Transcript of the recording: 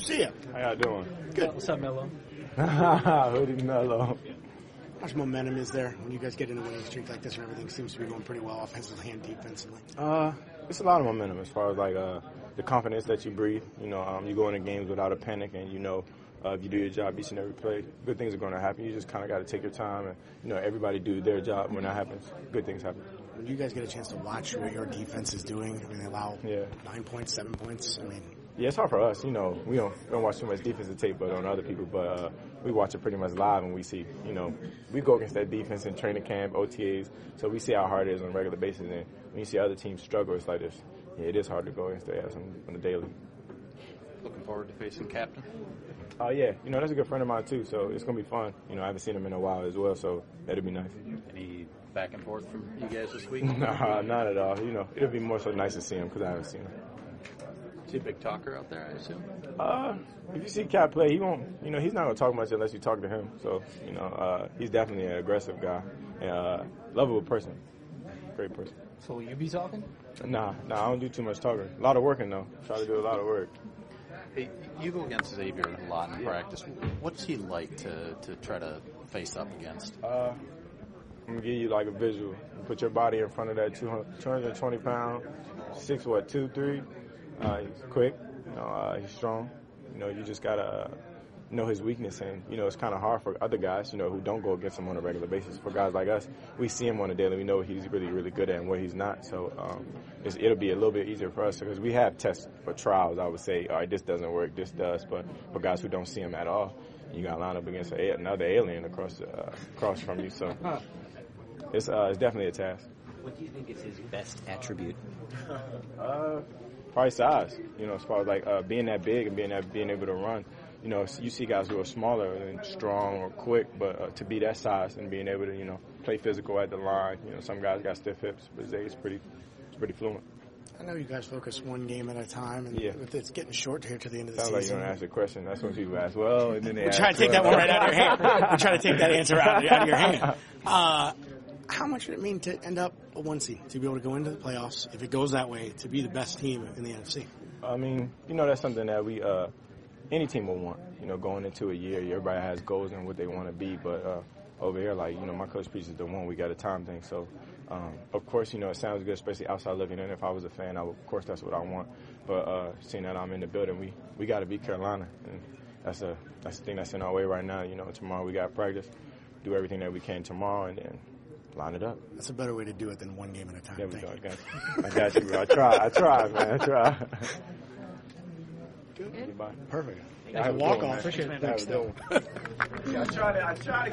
See ya. How y'all doing? Good. What's up, Melo? Hoodie Mello. How much momentum is there when you guys get in a winning streak like this and everything seems to be going pretty well offensively and defensively? It's a lot of momentum as far as like the confidence that you breathe. You know, you go into games without a panic, and you know if you do your job each and every play, good things are going to happen. You just kind of got to take your time, and you know everybody do their job. When that happens, good things happen. When you guys get a chance to watch what your defense is doing, I mean, they allow 9 points, 7 points. I mean, yeah, it's hard for us. You know, we don't watch too much defensive tape, but on other people. But we watch it pretty much live, and we see. You know, we go against that defense in training camp, OTAs, so we see how hard it is on a regular basis. And when you see other teams struggle, it's like this. Yeah, it is hard to go against their ass on the daily. Looking forward to facing Captain? Yeah. You know, that's a good friend of mine, too, so it's going to be fun. You know, I haven't seen him in a while as well, so that'll be nice. Any back and forth from you guys this week? Nah, not at all. You know, it'll be more so nice to see him because I haven't seen him. Is he a big talker out there, I assume? If you see Cap play, he won't, you know, he's not going to talk much unless you talk to him. So, you know, he's definitely an aggressive guy and lovable person. Great person. So will you be talking? Nah, I don't do too much talking. A lot of working, though. Try to do a lot of work. Hey, you go against Xavier a lot in practice. What's he like to try to face up against? I'm going to give you like a visual. Put your body in front of that 220 pound, 2'3". He's quick. You know, he's strong. You know, you just got to know his weakness. And, you know, it's kind of hard for other guys, you know, who don't go against him on a regular basis. For guys like us, we see him on a daily. We know what he's really, really good at and what he's not. So it'll be a little bit easier for us because we have tests for trials. I would say, all right, this doesn't work, this does. But for guys who don't see him at all, you got to line up against another alien across from you. So it's definitely a task. What do you think is his best attribute? Probably size. You know, as far as like being that big and being able to run. You know, you see guys who are smaller and strong or quick, but to be that size and being able to, you know, play physical at the line. You know, some guys got stiff hips, but Zay's pretty fluent. I know you guys focus one game at a time, and it's getting short here to the end of the season. Sounds like you don't ask a question. That's when people ask, well, and then they try to take that one right out of your hand. We're trying to take that answer out of your hand. How much would it mean to end up a 1 seed, to be able to go into the playoffs, if it goes that way, to be the best team in the NFC? I mean, you know, that's something that we any team will want. You know, going into a year, everybody has goals and what they want to be, but over here, like, you know, my coach preaches the one, we got a time thing. So, of course, you know, it sounds good, especially outside looking in. If I was a fan, of course, that's what I want. But seeing that I'm in the building, we got to beat Carolina, and that's the thing that's in our way right now. You know, tomorrow we got practice, do everything that we can tomorrow, and then line it up. That's a better way to do it than one game at a time. There we go. I got you, bro. I try, man. I try. Good. Perfect. I walk off. Appreciate it. Thanks. I try to